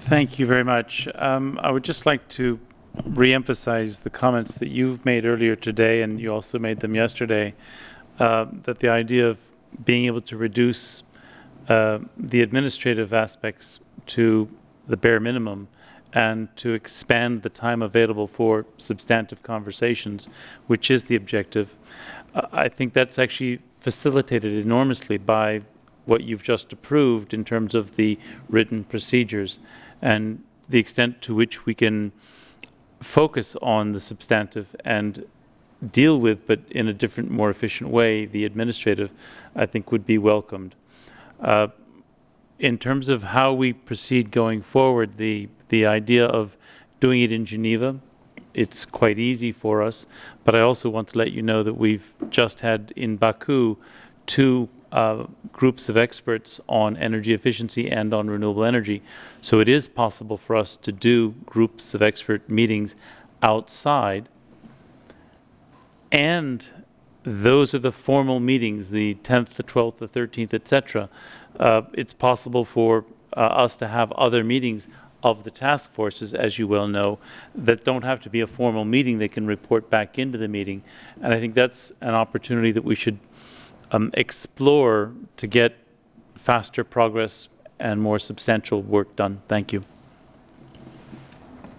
Thank you very much. I would just like to re-emphasize the comments that you've made earlier today, and you also made them yesterday, that the idea of being able to reduce the administrative aspects to the bare minimum and to expand the time available for substantive conversations, which is the objective. I think that's actually facilitated enormously by what you've just approved in terms of the written procedures and the extent to which we can focus on the substantive and deal with, but in a different, more efficient way, the administrative, I think would be welcomed. Uh, in terms of how we proceed going forward, the idea of doing it in Geneva, it's quite easy for us. But I also want to let you know that we've just had in Baku two groups of experts on energy efficiency and on renewable energy. So it is possible for us to do groups of expert meetings outside, and those are the formal meetings, the 10th, the 12th, the 13th, etc. It's possible for us to have other meetings of the task forces, as you well know, that don't have to be a formal meeting. They can report back into the meeting. And I think that's an opportunity that we should explore to get faster progress and more substantial work done. Thank you.